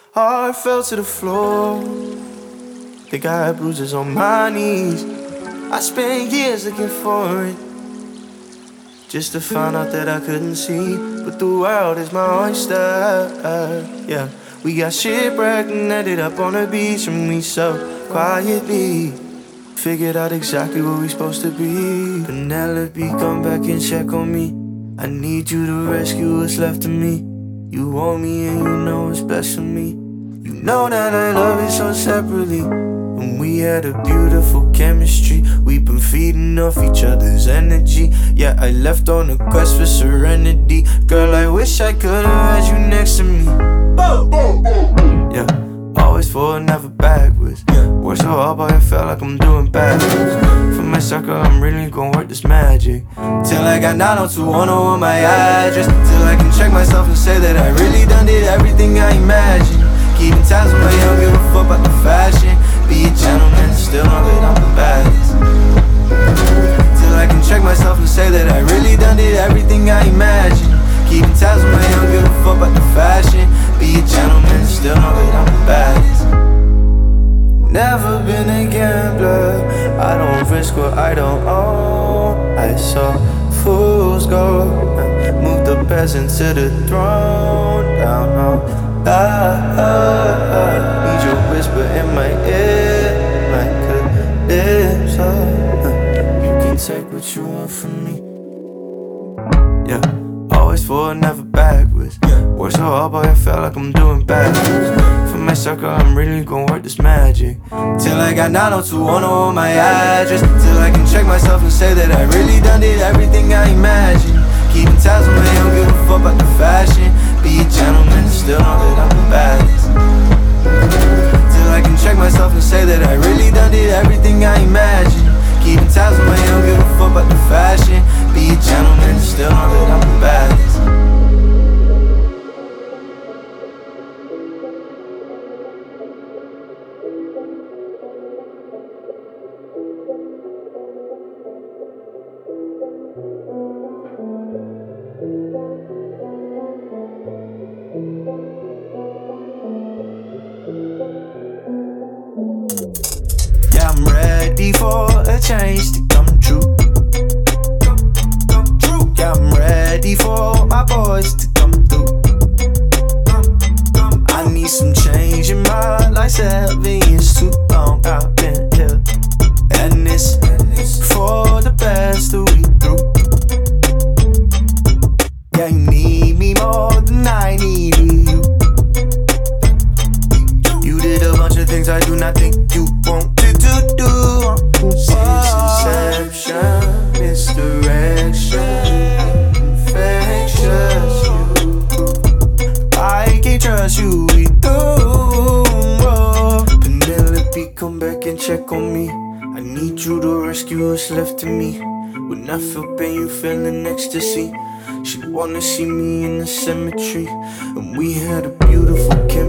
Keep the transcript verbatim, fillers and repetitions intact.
Heart fell to the floor. Think I had bruises on my knees. I spent years looking for it, just to find out that I couldn't see. But the world is my oyster. Yeah, we got shipwrecked and ended up on the beach, and we so quietly figured out exactly what we supposed to be. Penelope, come back and check on me. I need you to rescue what's left of me. You want me and you know what's best for me. You know that I love it so separately. And we had a beautiful chemistry. We've been feeding off each other's energy. Yeah, I left on a quest for serenity. Girl, I wish I could've had you next to me. Yeah, always forward, never backwards. Work so hard, but I felt like I'm doing backwards. For my circle, I'm really gon' work this magic till I got nine oh two one oh on my address. Till I can check myself and say that I really done did everything I imagined. Keeping tabs on my young, give a fuck about the fashion. Be a gentleman, still know that I'm the baddest. Till I can check myself and say that I really done did everything I imagined. Keeping tabs on my young, give a fuck about the fashion. Be a gentleman, still know that I'm the baddest. Never been a gambler, I don't risk what I don't own. I saw fools go, move the peasant to the throne. Down on I, I, I need your whisper in my ear, my lips. uh, You can take what you want from me. Yeah, always forward, never backwards. Work so hard, but I felt like I'm doing backwards. For my circle, I'm really gon' work this magic till I got nine oh two one oh on my address. Till I can check myself and say that I really done did everything I imagined. Keeping tabs on my young, give a fuck about the fashion. Be a gentleman, still know that I'm the baddest. Till I can check myself and say that I really done did everything I imagined. Keeping tabs on my young, give a fuck about the fashion. Be a gentleman, still know that I'm the baddest. I'm ready for a change to come true. Yeah, I'm ready for my boys to come through. I need some change in my life, seven years too long I've been here. And it's for the best that we through. Yeah, you need me more than I need you. You did a bunch of things I do not think you want to do. It's deception, misdirection, infectious. You, I can't trust you, we do. Penelope, come back and check on me. I need you to rescue what's left of me. When I feel pain, you feeling ecstasy. She wanna see me in the cemetery, and we had a beautiful